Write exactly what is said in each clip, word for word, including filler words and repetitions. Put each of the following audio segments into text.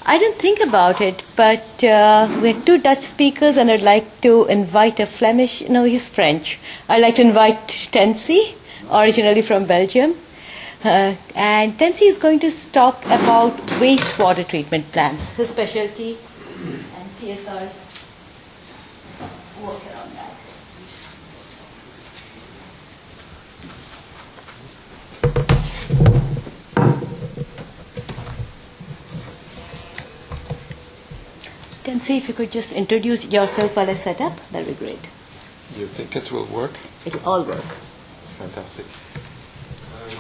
I didn't think about it, but uh, we have two Dutch speakers, and I'd like to invite a Flemish, no, he's French. I'd like to invite Tensi, originally from Belgium. Uh, and Tensi is going to talk about wastewater treatment plants, his specialty, and C S R's work around that. Tensi, if you could just introduce yourself while I set up, that would be great. Do you think it will work? It will all work. Fantastic. Um,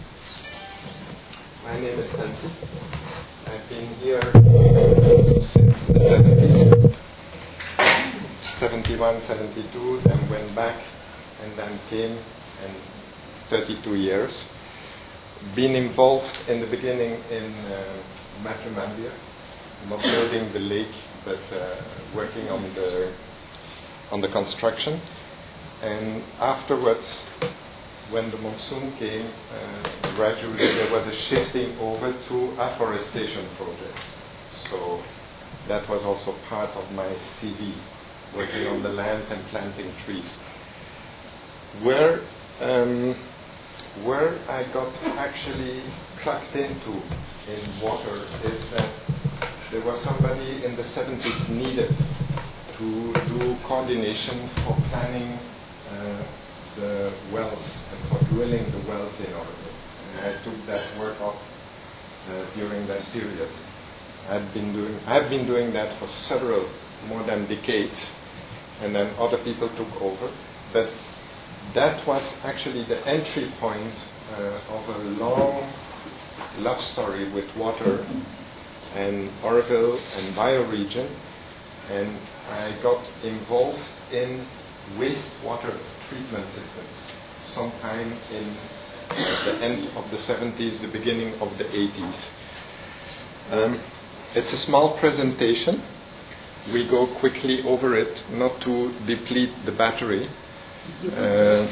my name is Tensi. I've been here since the seventies. seventy-one, seventy-two, then went back, and then came, and thirty-two years. Been involved in the beginning in uh, Matremambia, not building the lake, but uh, working on the on the construction. And afterwards, when the monsoon came, uh, gradually there was a shifting over to afforestation projects. So that was also part of my C V, working on the land and planting trees. Where um, where I got actually plugged into in water is that there was somebody in the seventies needed to do coordination for planning uh, the wells and for drilling the wells in Oregon. And I took that work up uh, during that period. I've been doing, I've been doing that for several, more than decades, and then other people took over. But that was actually the entry point uh, of a long love story with water and Oroville and bioregion, and I got involved in wastewater treatment systems sometime in the end of the seventies, the beginning of the eighties. Um, it's a small presentation. We go quickly over it, not to deplete the battery. Uh,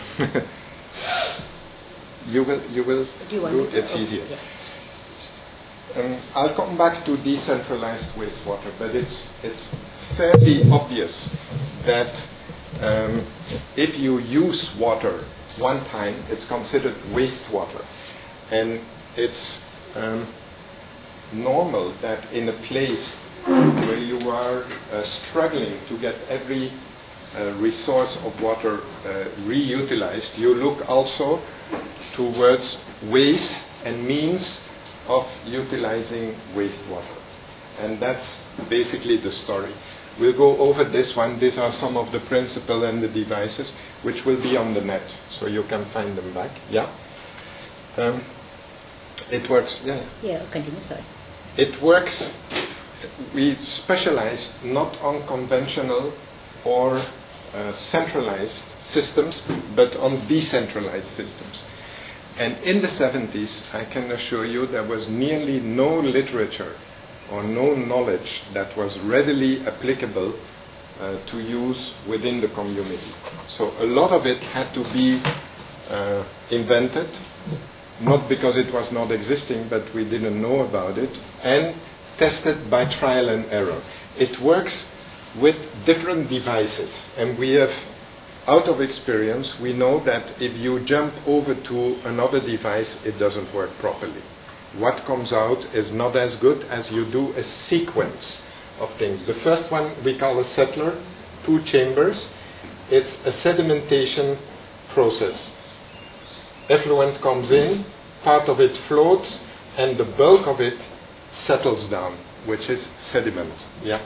you will, you will do, do it, it's easier. Yeah. Um, I'll come back to decentralized wastewater, but it's, it's fairly obvious that um, if you use water one time, it's considered wastewater. And it's um, normal that in a place where you are uh, struggling to get every uh, resource of water uh, reutilized, you look also towards ways and means of utilizing wastewater. And that's basically the story. We'll go over this one. These are some of the principles and the devices, which will be on the net, so you can find them back. Yeah? Um, it works. Yeah. Yeah, continue, sorry. It works. We specialized not on conventional or uh, centralized systems, but on decentralized systems. And in the seventies, I can assure you, there was nearly no literature or no knowledge that was readily applicable uh, to use within the community. So a lot of it had to be uh, invented, not because it was not existing, but we didn't know about it, and tested by trial and error. It works with different devices, and we have, out of experience, we know that if you jump over to another device, it doesn't work properly. What comes out is not as good as you do a sequence of things. The first one we call a settler, two chambers. It's a sedimentation process. Effluent comes in, part of it floats, and the bulk of it settles down, which is sediment. Yeah.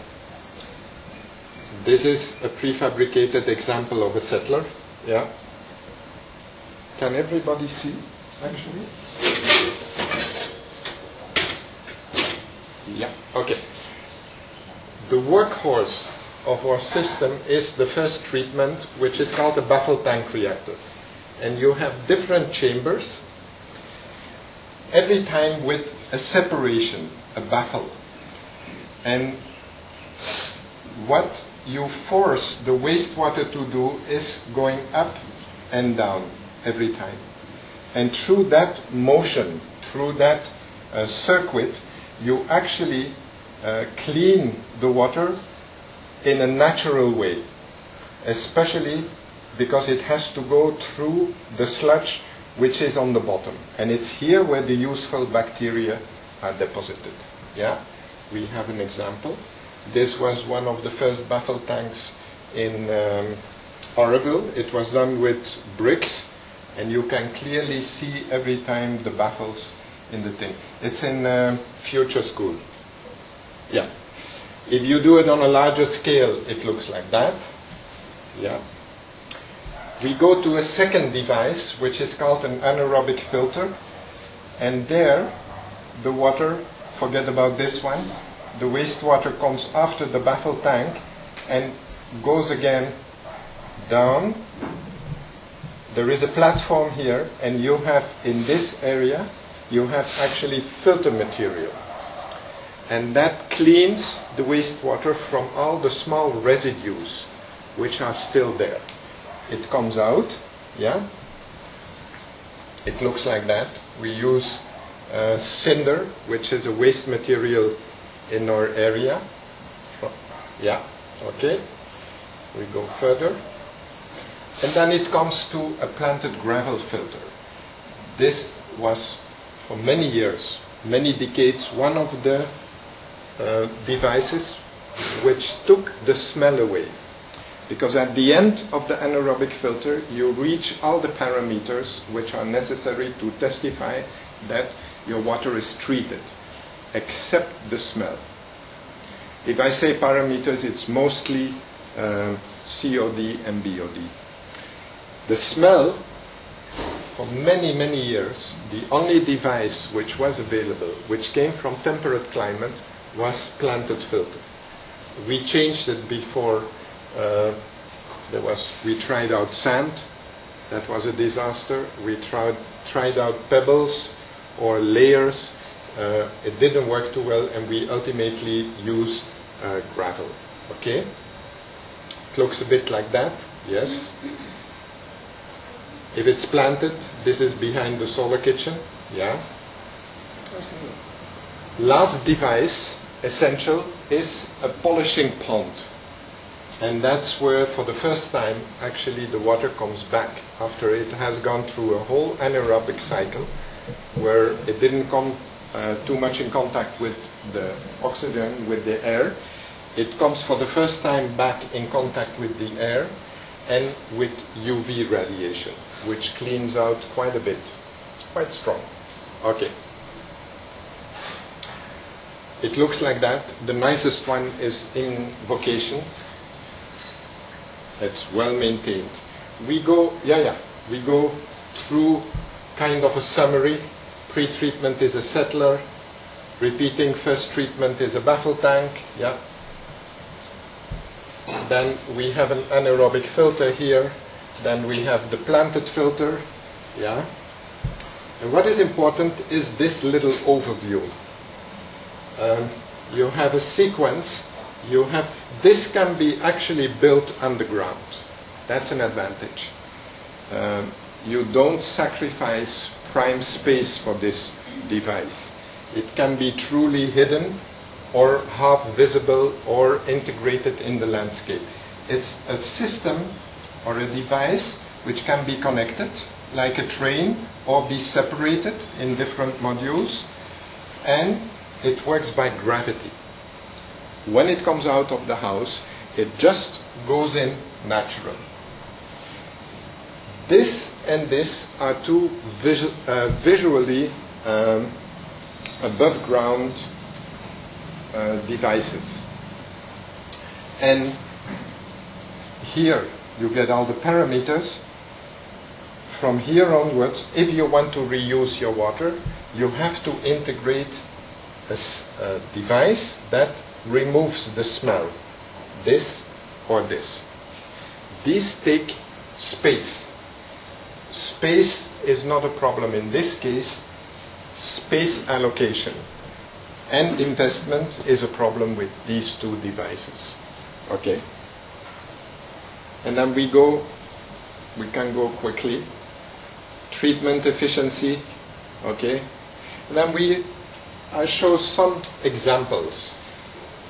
This is a prefabricated example of a settler. Yeah. Can everybody see, actually? Yeah, okay. The workhorse of our system is the first treatment, which is called a baffle tank reactor. And you have different chambers, every time with a separation, a baffle. And what you force the wastewater to do is going up and down every time. And through that motion, through that uh, circuit, you actually uh, clean the water in a natural way, especially because it has to go through the sludge which is on the bottom. And it's here where the useful bacteria are deposited. Yeah? We have an example. This was one of the first baffle tanks in um, Oroville. It was done with bricks, and you can clearly see every time the baffles in the thing. It's in uh, Future School. Yeah. If you do it on a larger scale, it looks like that. Yeah. We go to a second device, which is called an anaerobic filter. And there, the water, forget about this one, the wastewater comes after the baffle tank and goes again down. There is a platform here, and you have, in this area, you have actually filter material. And that cleans the wastewater from all the small residues which are still there. It comes out, yeah? It looks like that. We use uh, cinder, which is a waste material in our area. Yeah, okay. We go further. And then it comes to a planted gravel filter. This was, for many years, many decades, one of the uh, devices which took the smell away. Because at the end of the anaerobic filter, you reach all the parameters which are necessary to testify that your water is treated, except the smell. If I say parameters, it's mostly uh, C O D and B O D. The smell, for many, many years, the only device which was available, which came from temperate climate, was planted filter. We changed it before. Uh, there was, we tried out sand, that was a disaster. We tried, tried out pebbles or layers, uh, it didn't work too well, and we ultimately used uh, gravel. Okay? It looks a bit like that, yes. If it's planted, this is behind the solar kitchen, yeah. Last device, essential, is a polishing pond. And that's where, for the first time, actually the water comes back after it has gone through a whole anaerobic cycle where it didn't come uh, too much in contact with the oxygen, with the air. It comes for the first time back in contact with the air and with U V radiation, which cleans out quite a bit. It's quite strong. Okay. It looks like that. The nicest one is in vocation. It's well maintained. We go, yeah, yeah, we go through kind of a summary. Pre-treatment is a settler. Repeating first treatment is a baffle tank, yeah. Then we have an anaerobic filter here. Then we have the planted filter, yeah. And what is important is this little overview. Um, you have a sequence. You have, this can be actually built underground. That's an advantage. Um, you don't sacrifice prime space for this device. It can be truly hidden or half visible or integrated in the landscape. It's a system or a device which can be connected like a train or be separated in different modules, and it works by gravity. When it comes out of the house, it just goes in natural. This and this are two visu uh, visually um, above ground uh, devices. And here you get all the parameters. From here onwards, if you want to reuse your water, you have to integrate a, a device that removes the smell, this or this. These take space. Space is not a problem in this case. Space allocation and investment is a problem with these two devices. Okay. And then we go, we can go quickly. Treatment efficiency, okay. And then we, I show some examples.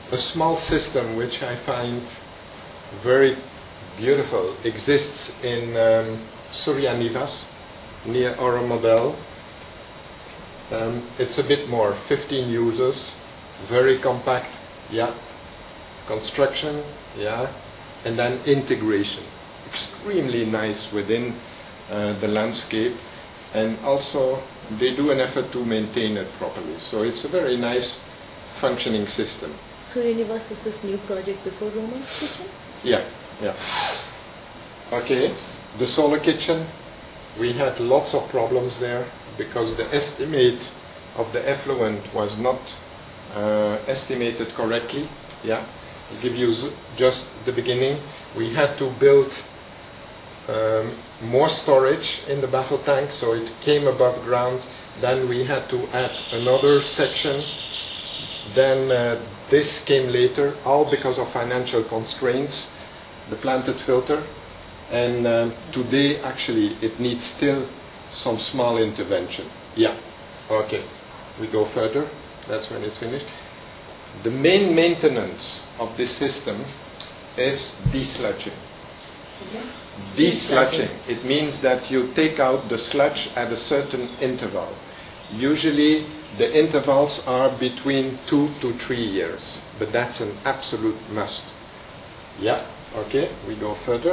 a small system which I find very beautiful exists in um, Suryanivas, near Oromodel. Um, it's a bit more, fifteen users, very compact, yeah. Construction, yeah. And then integration, extremely nice within uh, the landscape. And also, they do an effort to maintain it properly. So it's a very nice functioning system. Suryanivas is this new project before Roman's Kitchen? Yeah, yeah. Okay, the solar kitchen, we had lots of problems there because the estimate of the effluent was not uh, estimated correctly. Yeah, I'll give you just the beginning. We had to build um, more storage in the baffle tank, so it came above ground. Then we had to add another section. Then uh, this came later, all because of financial constraints, the planted filter. And um, today, actually, it needs still some small intervention. Yeah, okay. We go further. That's when it's finished. The main maintenance of this system is desludging. Desludging. It means that you take out the sludge at a certain interval. Usually the intervals are between two to three years, but that's an absolute must. Yeah, okay, we go further.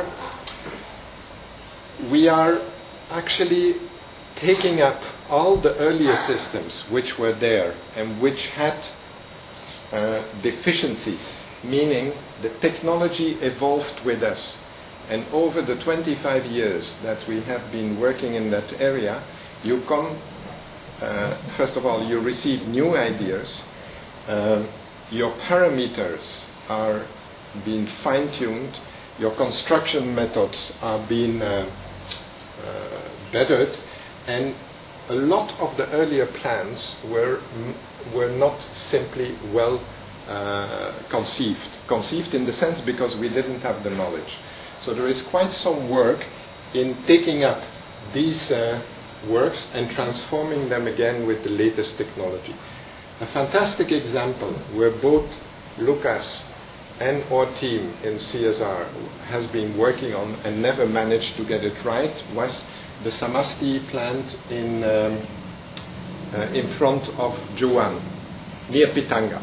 We are actually taking up all the earlier systems which were there and which had uh, deficiencies, meaning the technology evolved with us. And over the twenty-five years that we have been working in that area, you come, uh, first of all, you receive new ideas. Uh, your parameters are being fine-tuned. Your construction methods are being uh, uh, bettered. And a lot of the earlier plans were, were not simply well uh, conceived. Conceived in the sense because we didn't have the knowledge. So there is quite some work in taking up these uh, works and transforming them again with the latest technology. A fantastic example where both Lucas and our team in C S R has been working on and never managed to get it right was the Samasti plant in, um, uh, in front of Juan, near Pitanga.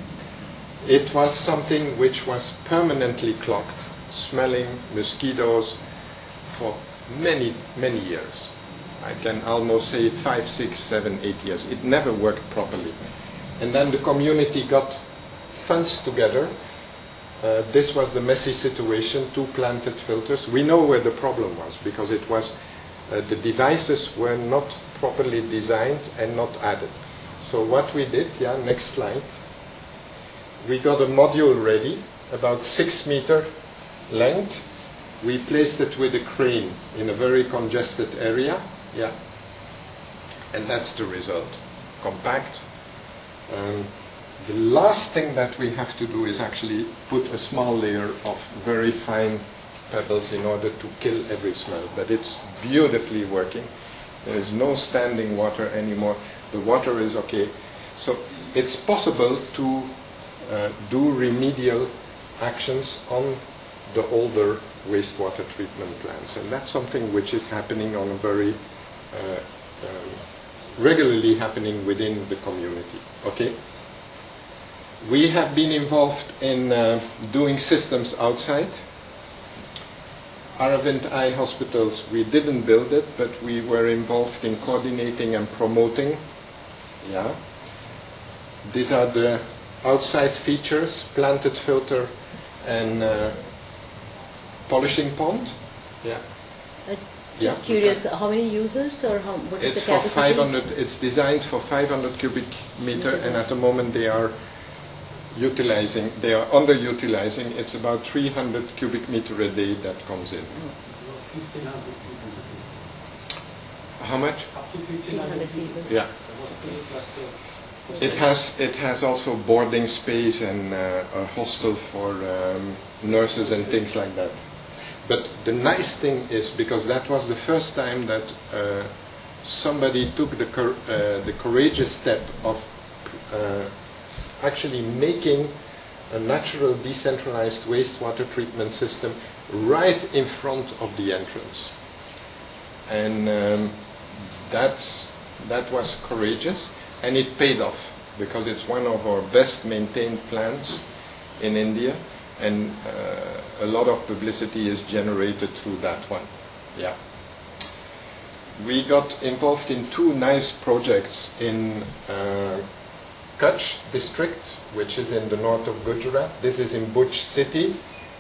It was something which was permanently clogged, smelling, mosquitoes, for many, many years. I can almost say five, six, seven, eight years. It never worked properly. And then the community got funds together. Uh, this was the messy situation, two planted filters. We know where the problem was, because it was uh, the devices were not properly designed and not added. So what we did, yeah, next slide. We got a module ready, about six meter length. We placed it with a crane in a very congested area, yeah, and that's the result. Compact. Um, the last thing that we have to do is actually put a small layer of very fine pebbles in order to kill every smell, but it's beautifully working. There is no standing water anymore. The water is okay. So it's possible to uh, do remedial actions on the older wastewater treatment plants, and that's something which is happening on a very uh, um, regularly happening within the community. Okay, we have been involved in uh, doing systems outside. Aravind Eye Hospitals, we didn't build it, but we were involved in coordinating and promoting. Yeah, these are the outside features: planted filter and uh, polishing pond. Yeah. Uh, just yeah. curious, how many users or how, what is it's the capacity? for five hundred. It's designed for five hundred cubic meter, and at the moment they are utilizing. They are underutilizing. It's about three hundred cubic meter a day that comes in. How much? Up to fifteen hundred people. Yeah. It has it has also boarding space and uh, a hostel for um, nurses and things like that. But the nice thing is, because that was the first time that uh, somebody took the cor uh, the courageous step of uh, actually making a natural decentralized wastewater treatment system right in front of the entrance. And um, that's, that was courageous, and it paid off, because it's one of our best maintained plants in India, and uh, a lot of publicity is generated through that one. Yeah. We got involved in two nice projects in uh, Kutch district, which is in the north of Gujarat. This is in Bhuj city.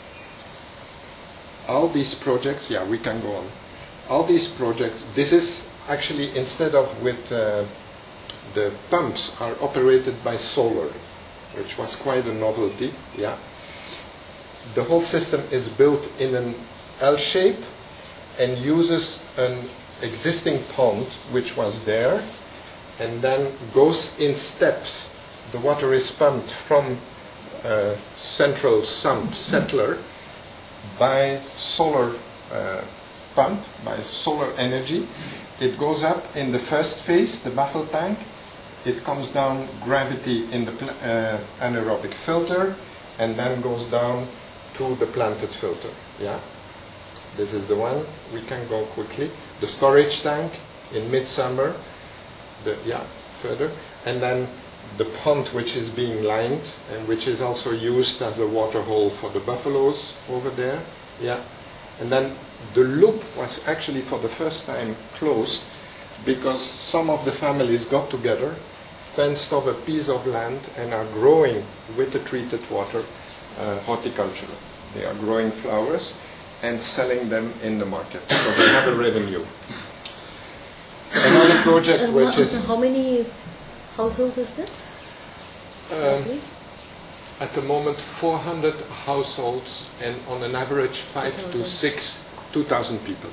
All these projects, yeah, we can go on. All these projects, this is actually, instead of with uh, the pumps are operated by solar, which was quite a novelty, yeah. The whole system is built in an L shape and uses an existing pond which was there, and then goes in steps. The water is pumped from a central sump settler by solar uh, pump, by solar energy. It goes up in the first phase, the baffle tank. It comes down gravity in the uh, anaerobic filter, and then goes down to the planted filter. Yeah, this is the one. We can go quickly. The storage tank in midsummer. The yeah, further, and then the pond which is being lined and which is also used as a water hole for the buffaloes over there. Yeah, and then the loop was actually for the first time closed because some of the families got together, fenced off a piece of land, and are growing with the treated water uh, horticulture. They are growing flowers and selling them in the market, so they have a revenue. Another project uh, which is... How many households is this? Um, at the moment four hundred households, and on an average five to six, two thousand people.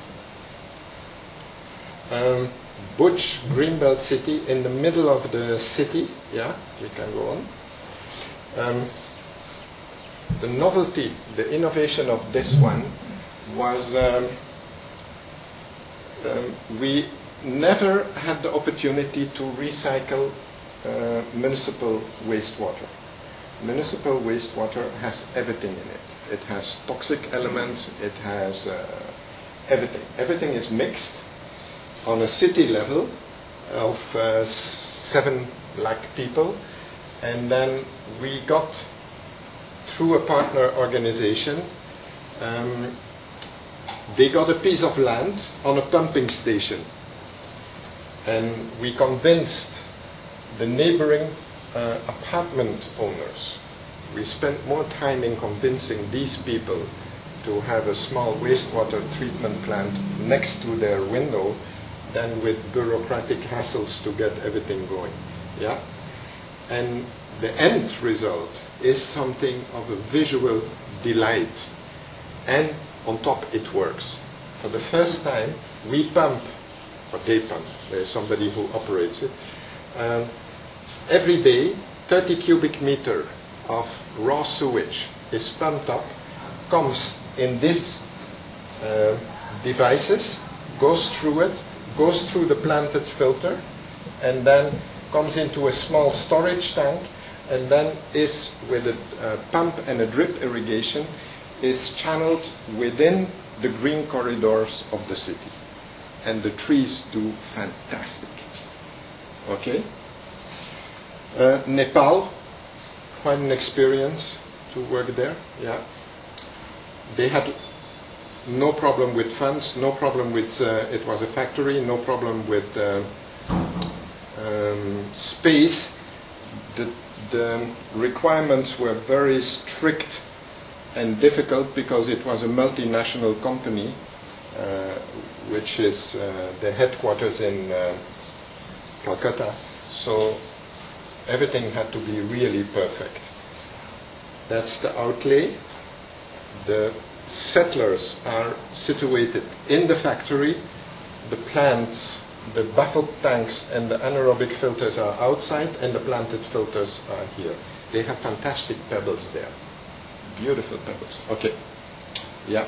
Um, Bhuj, Greenbelt city, in the middle of the city, yeah, we can go on. Um, the novelty, the innovation of this one was um, um, we never had the opportunity to recycle uh, municipal wastewater. Municipal wastewater has everything in it. It has toxic elements, it has uh, everything. Everything is mixed on a city level of uh, seven lakh people, and then we got, through a partner organization, um, they got a piece of land on a pumping station, and we convinced the neighboring uh, apartment owners. We spent more time in convincing these people to have a small wastewater treatment plant next to their window than with bureaucratic hassles to get everything going. Yeah? And the end result is something of a visual delight. And on top it works. For the first time, we pump, or they pump, there's somebody who operates it, um, every day thirty cubic meter of raw sewage is pumped up, comes in these uh, devices, goes through it, goes through the planted filter, and then comes into a small storage tank, and then is, with a uh, pump and a drip irrigation, is channeled within the green corridors of the city. And the trees do fantastic. Okay? Uh, Nepal, quite an experience to work there. Yeah. They had no problem with funds, no problem with, uh, it was a factory, no problem with uh, um, space. The, the requirements were very strict and difficult because it was a multinational company, uh, which is uh, the headquarters in uh, Calcutta. So everything had to be really perfect. That's the outlay. The settlers are situated in the factory. The plants, the baffled tanks and the anaerobic filters are outside, and the planted filters are here. They have fantastic pebbles there. Beautiful pebbles. Okay. Yeah.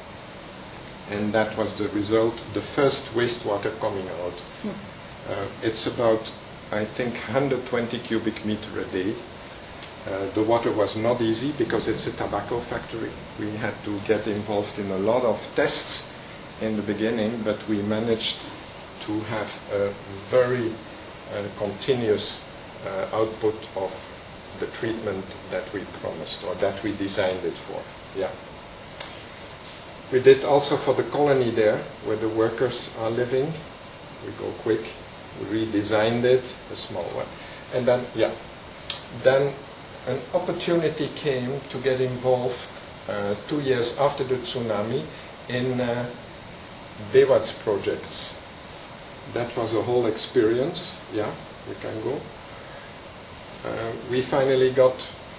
And that was the result, the first wastewater coming out. Uh, it's about, I think, one hundred twenty cubic meter a day. Uh, the water was not easy because it's a tobacco factory. We had to get involved in a lot of tests in the beginning, but we managed to have a very uh, continuous uh, output of the treatment that we promised, or that we designed it for. Yeah. We did also for the colony there, where the workers are living. We go quick. We redesigned it, a small one. And then, yeah, then an opportunity came to get involved uh, two years after the tsunami in uh, BEWAT's projects. That was a whole experience. Yeah, we can go. Uh, we finally got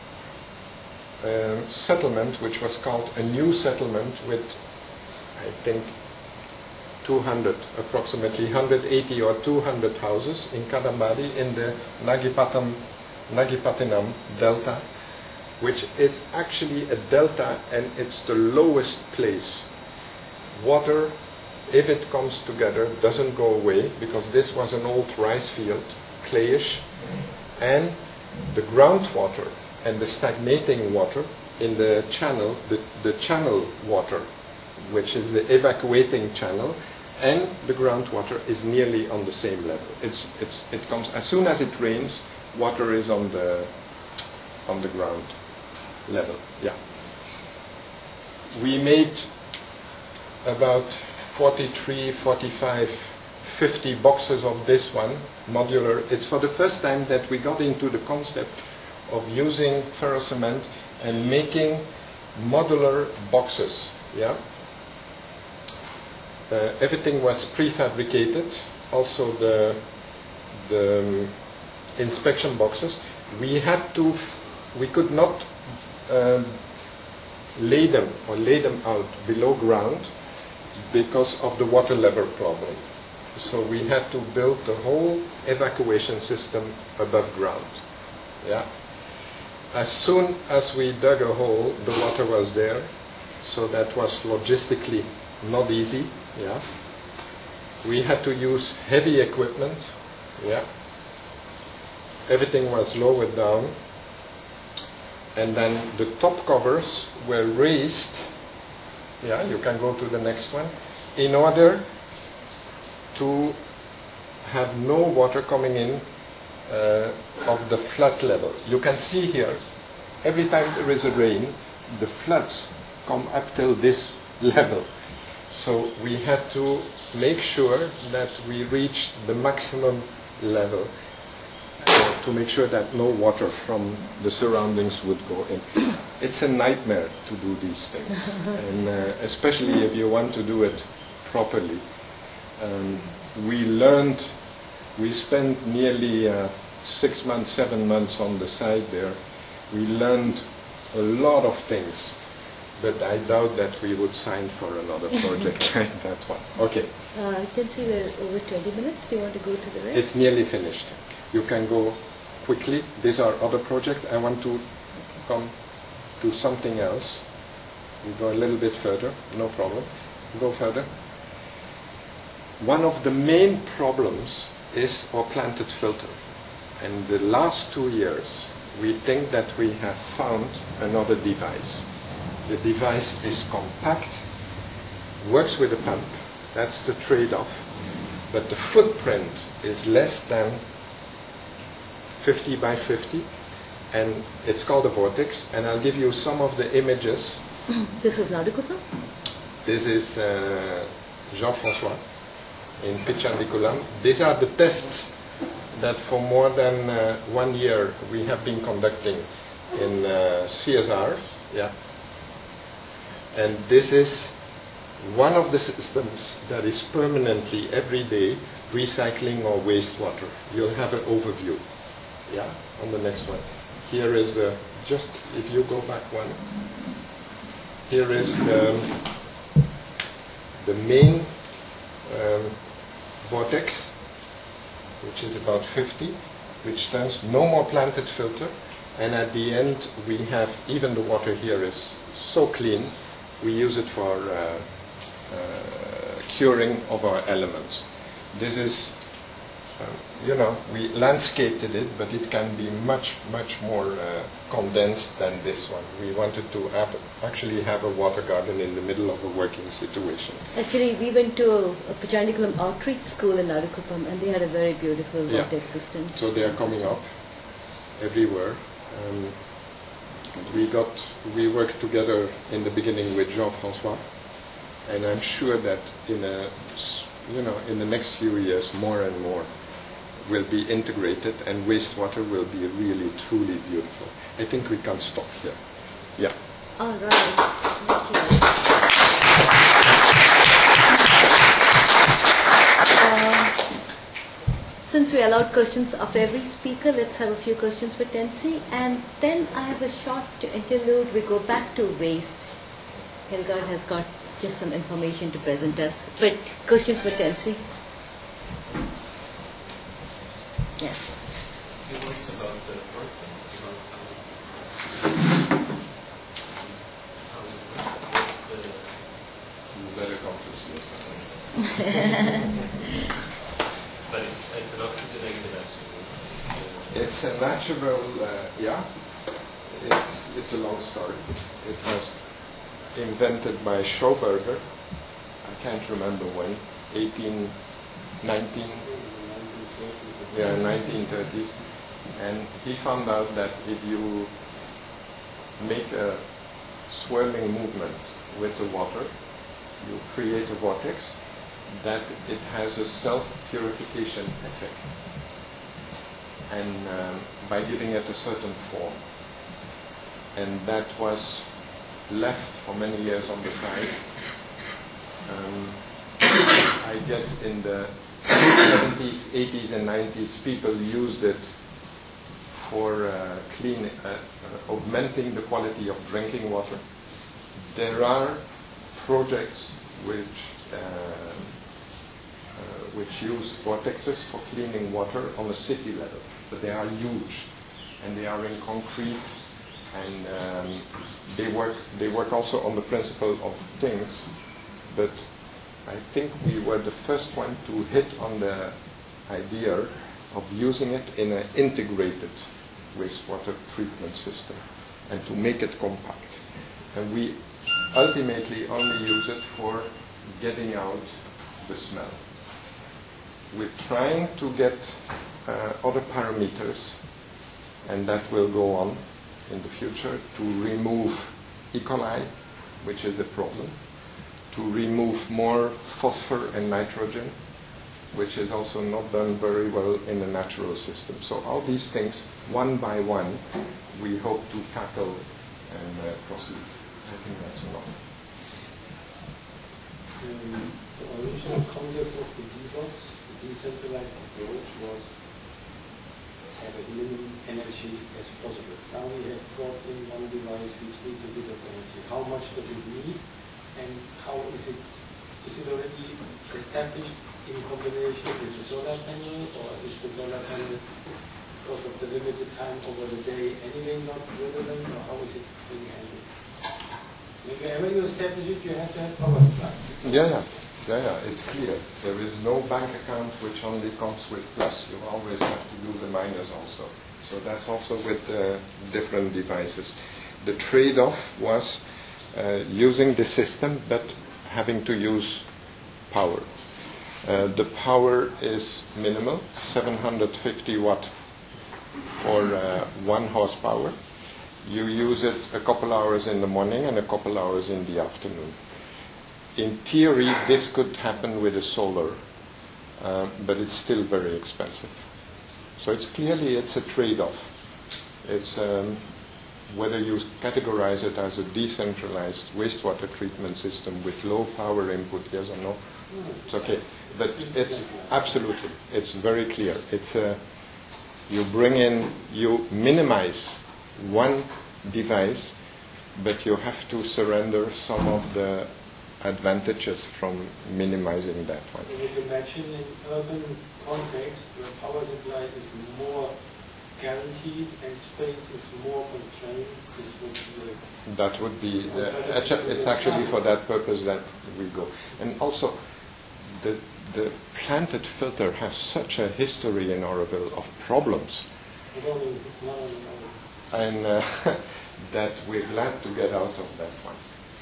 a settlement which was called a new settlement with, I think, two hundred, approximately one hundred eighty or two hundred houses in Kadambari in the Nagipatam, Nagipattinam Delta, which is actually a delta, and it's the lowest place. Water, if it comes together, doesn't go away, because this was an old rice field, clayish, and the groundwater and the stagnating water in the channel, the, the channel water, which is the evacuating channel, and the groundwater is nearly on the same level. It's, it's, it comes, as soon as it rains, water is on the, on the ground level. Yeah. We made about forty-three, forty-five, fifty boxes of this one, modular. It's for the first time that we got into the concept of using ferrocement and making modular boxes. Yeah. Uh, everything was prefabricated. Also the the um, inspection boxes. We had to. We could not um, lay them or lay them out below ground because of the water level problem. So we had to build the whole evacuation system above ground. Yeah. As soon as we dug a hole, the water was there. So that was logistically not easy. Yeah. We had to use heavy equipment. Yeah. Everything was lowered down. And then the top covers were raised. Yeah, you can go to the next one. In order to have no water coming in uh, of the flood level. You can see here, every time there is a rain, the floods come up till this level. So we had to make sure that we reached the maximum level uh, to make sure that no water from the surroundings would go in. It's a nightmare to do these things, and uh, especially if you want to do it properly. Um, we learned, we spent nearly uh, six months, seven months on the site there. We learned a lot of things, but I doubt that we would sign for another project like that one. Okay. Uh, I can see we're over twenty minutes. Do you want to go to the rest? It's nearly finished. You can go quickly. These are other projects. I want to come to something else. We go a little bit further, no problem. Go further. One of the main problems is our planted filter. And the last two years, we think that we have found another device. The device is compact, works with a pump. That's the trade-off. But the footprint is less than fifty by fifty. And it's called a Vortex. And I'll give you some of the images. This is Nadukutla? This is uh, Jean-François in Pichandikulam. These are the tests that for more than uh, one year we have been conducting in uh, C S R. Yeah. And this is one of the systems that is permanently, every day, recycling our wastewater. You'll have an overview. Yeah, on the next one. Here is the, just if you go back one, here is the, the main um, vortex, which is about fifty, which turns no more planted filter, and at the end we have, even the water here is so clean, we use it for uh, uh, curing of our elements. This is um, you know, we landscaped it, but it can be much, much more uh, condensed than this one. We wanted to have, actually have a water garden in the middle of a working situation. Actually, we went to a, a Pachandikulam outreach school in Nadukupam, and they had a very beautiful Yeah. vortex system. So they are coming up everywhere. Um, we got, we worked together in the beginning with Jean-François, and I'm sure that in a, you know, in the next few years, more and more will be integrated, and wastewater will be really, truly beautiful. I think we can stop here. Yeah. All right. Thank you. Um, since we allowed questions of every speaker, let's have a few questions for Tensi, and then I have a short interlude. We go back to waste. Hilgard has got just some information to present us. But questions for Tensi? Yes. Few words about the work, about how it works, what's the... You better come to see us. But it's, it's an oxygenated actually. It's a natural, uh, yeah, it's, it's a long story. It was invented by Schoberger, I can't remember when, eighteen, nineteen, yeah, nineteen thirties, and he found out that if you make a swirling movement with the water, you create a vortex, that it has a self-purification effect, and um, by giving it a certain form. And that was left for many years on the side. Um, I guess in the seventies, eighties and nineties, people used it for uh, clean, uh, uh, augmenting the quality of drinking water. There are projects which uh, uh, which use vortexes for cleaning water on a city level, but they are huge, and they are in concrete, and um, they work. They work also on the principle of things, but I think we were the first one to hit on the idea of using it in an integrated wastewater treatment system and to make it compact. And we ultimately only use it for getting out the smell. We're trying to get uh, other parameters, and that will go on in the future, to remove E. coli, which is a problem, to remove more phosphor and nitrogen, which is also not done very well in the natural system. So all these things, one by one, we hope to tackle and uh, proceed. I think that's enough. Um, the original concept of the D DOS, the decentralized approach, was have as minimum energy as possible. Now we have brought in one device which needs a bit of energy. How much does it need, and how is it, is it already established in combination with the solar panel, or is the solar panel, because of the limited time over the day, anyway not relevant, or how is it being handled? Whenever you establish it, you have to have power supply. Yeah, yeah, yeah, yeah, it's clear. There is no bank account which only comes with plus. You always have to do the minus also. So that's also with uh, different devices. The trade-off was uh, using the system, but having to use power. Uh, the power is minimal, seven hundred fifty watt for uh, one horsepower. You use it a couple hours in the morning and a couple hours in the afternoon. In theory, this could happen with a solar, uh, but it's still very expensive. So it's clearly it's a trade-off. It's um, whether you categorize it as a decentralized wastewater treatment system with low power input, yes or no, it's okay. But it's absolutely, it's very clear. It's a, you bring in, you minimize one device, but you have to surrender some of the advantages from minimizing that one. You would imagine in urban context where power supply is more guaranteed and space is more constrained, this would be a That would be, the, it's actually for that purpose that we go. And also, the, the planted filter has such a history in Oroville of problems, and uh, that we're glad to get out of that one.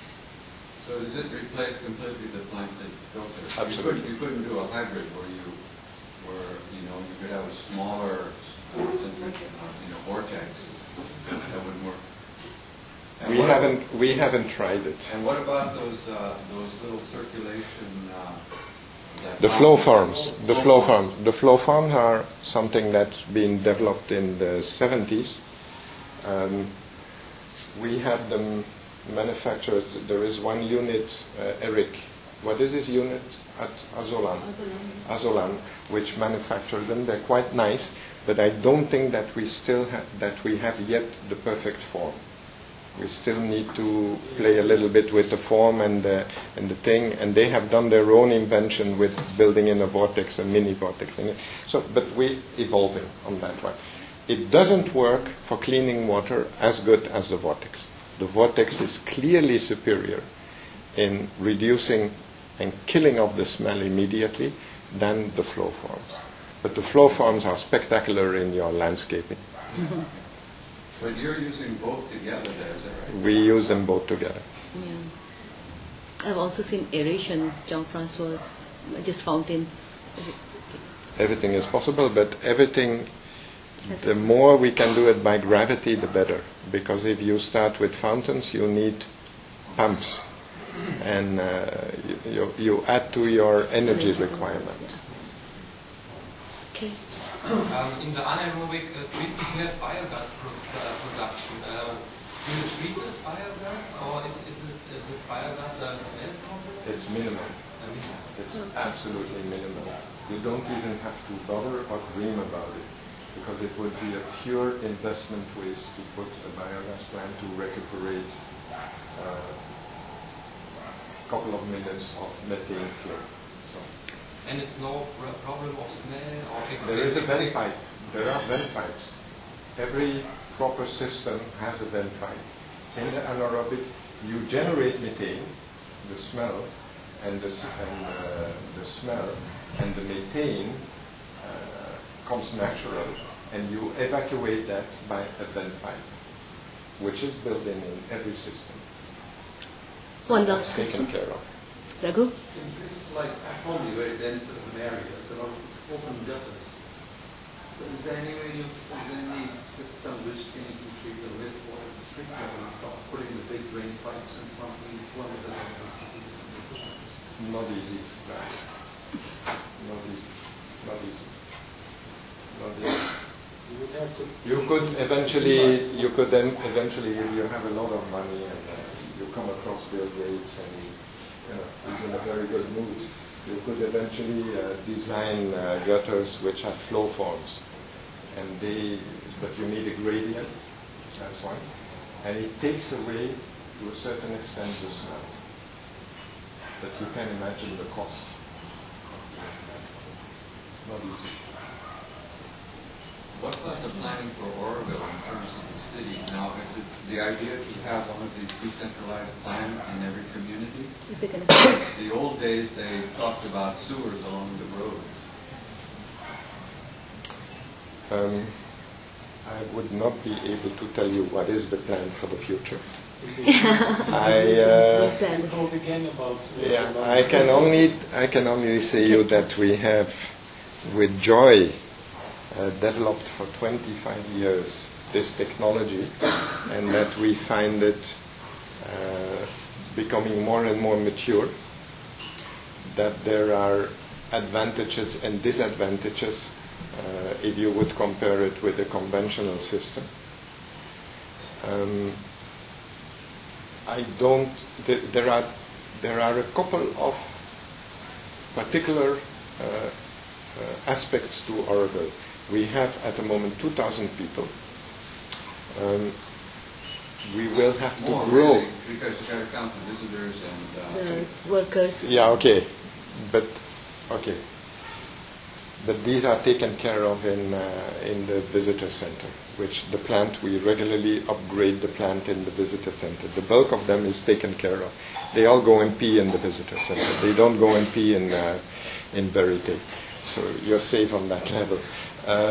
So does it replace completely the planted filter? Absolutely. You couldn't, you couldn't do a hybrid where you, where you know, you could have a smaller concentric, you know, vortex. That wouldn't work. And We what haven't we haven't tried it. And what about those uh, those little circulation? Uh, that The flow pump- farms, the flow farms, the flow farms are something that's been developed in the seventies. Um, we have them manufactured. There is one unit, uh, Eric. What is his unit at Azolan? Azolan, which manufacture them. They're quite nice, but I don't think that we still ha- that we have yet the perfect form. We still need to play a little bit with the form and the, and the thing, and they have done their own invention with building in a vortex, a mini vortex. In it. So, but we're evolving on that one. It doesn't work for cleaning water as good as the vortex. The vortex is clearly superior in reducing and killing off the smell immediately than the flow forms. But the flow forms are spectacular in your landscaping. But you're using both together there, is that right? We use them both together. Yeah. I've also seen aeration, Jean-Francois, just fountains. Everything is possible, but everything, the more we can do it by gravity, the better. Because if you start with fountains, you need pumps. And uh, you, you, you add to your energy requirement. Okay. Um, in the anaerobic uh, treatment, you have biogas pro uh, production. Uh, do you treat this biogas, or is, is it, uh, this biogas a smell problem? It's minimal. It's absolutely minimal. You don't even have to bother or dream about it, because it would be a pure investment waste to put a biogas plant to recuperate uh, a couple of minutes of methane flow. So And it's no pr problem of smell or there is a vent extinct- pipe. There are vent pipes. Every proper system has a vent pipe. In the anaerobic, you generate methane, the smell, and the, s- and, uh, the smell, and the methane uh, comes natural, and you evacuate that by a vent pipe, which is built in in every system. One That's last taken question. care of. Raghu? In places like Aholi, very dense urban areas, there are open gutters. So is there any way you, is there any system which can treat the wastewater at the street level and stop putting the big drain pipes in front of the kilometers of the cities and the villages? Not easy. Not easy. Not easy. Not easy. You would have to. You could eventually, you could then eventually, if you have a lot of money and uh, you come across Bill Gates and you know, he's in a very good mood, you could eventually uh, design uh, gutters which have flow forms, and they, but you need a gradient. That's one, and it takes away to a certain extent the smell. But you can imagine the cost. Not easy. What about the planning for Oroville in terms of the city? Now, is it the idea to have one of these decentralized plans in every community? Is it gonna The old days, they talked about sewers along the roads. Um, I would not be able to tell you what is the plan for the future. I, uh, Plan. Talk again about. yeah, I can only I can only say you that we have, with joy, uh, developed for twenty-five years this technology, and that we find it uh, becoming more and more mature. That there are advantages and disadvantages uh, if you would compare it with a conventional system. Um, I don't. Th- there are there are a couple of particular uh, uh, aspects to Oroville. We have at the moment two thousand people. Um, we will have to More, grow. really, because you got to count the visitors and. Uh, The workers. Yeah, okay, but okay, but these are taken care of in uh, in the visitor center. which the plant, we regularly upgrade the plant in the visitor center. The bulk of them is taken care of. They all go and pee in the visitor center. They don't go and pee in, uh, in Verite. So you're safe on that level. Uh,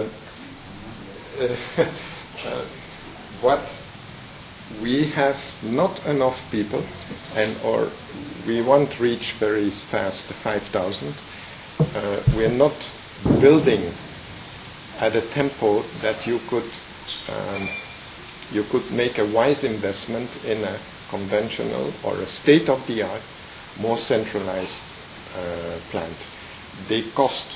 uh, what we have not enough people, and or we won't reach very fast the five thousand. Uh, we're not building at a tempo that you could um, you could make a wise investment in a conventional or a state-of-the-art, more centralized uh, plant. They cost.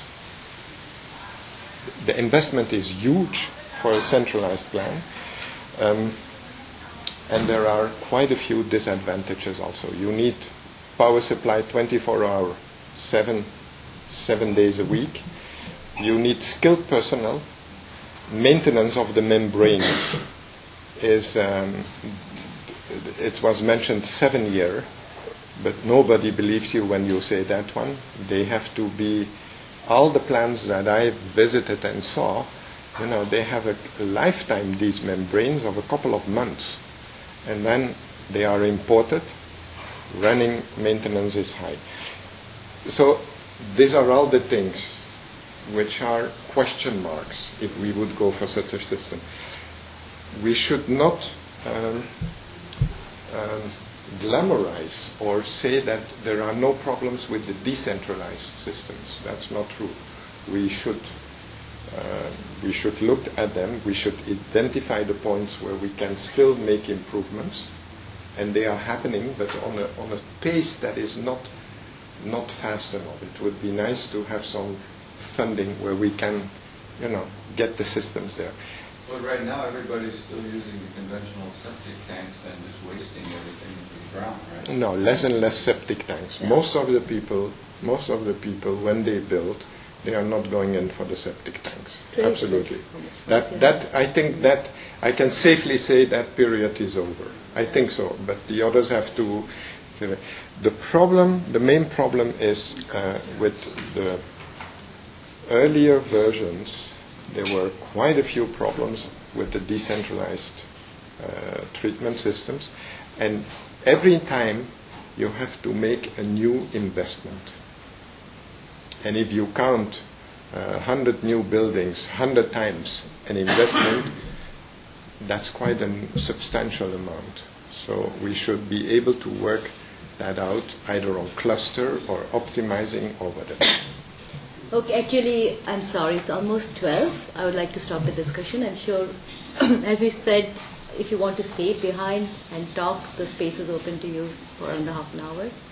The investment is huge for a centralized plant, um, and there are quite a few disadvantages also. You need power supply twenty-four hours, seven, seven days a week. You need skilled personnel. Maintenance of the membranes is, um, it was mentioned seven years, but nobody believes you when you say that one. They have to be, all the plants that I visited and saw, you know, they have a, a lifetime, these membranes, of a couple of months. And then they are imported. Running maintenance is high. So these are all the things which are question marks if we would go for such a system. We should not um, um, glamorize or say that there are no problems with the decentralized systems. That's not true. We should uh, we should look at them. We should identify the points where we can still make improvements, and they are happening, but on a on a pace that is not not fast enough. It would be nice to have some funding where we can, you know, get the systems there. But right now, everybody's still using the conventional septic tanks and just wasting everything into the ground, right? No, less and less septic tanks. Yeah. Most of the people, most of the people, when they build, they are not going in for the septic tanks. Pretty Absolutely. close. That that I think that I can safely say that period is over. I think so, but the others have to. The problem, the main problem is uh, with the earlier versions. There were quite a few problems with the decentralized uh, treatment systems, and every time you have to make a new investment. And if you count uh, one hundred new buildings, one hundred times an investment, that's quite a substantial amount. So we should be able to work that out either on cluster or optimizing or whatever. Okay, actually, I'm sorry, it's almost twelve. I would like to stop the discussion. I'm sure, as we said, if you want to stay behind and talk, the space is open to you for under half an hour.